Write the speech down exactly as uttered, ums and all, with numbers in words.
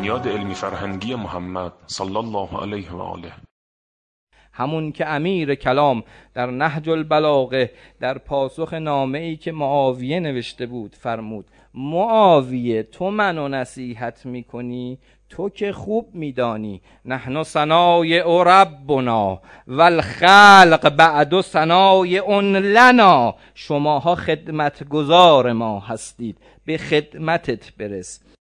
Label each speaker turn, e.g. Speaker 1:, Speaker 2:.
Speaker 1: بنیاد علمی فرهنگی محمد صلی الله علیه و آله.
Speaker 2: همون که امیر کلام در نهج البلاغه در پاسخ نامه‌ای که معاویه نوشته بود فرمود: معاویه تو منو نصیحت میکنی، تو که خوب میدانی نحن صنایع ربنا والخلق بعد صنایع لنا، شماها خدمتگزار ما هستید، به خدمتت برس.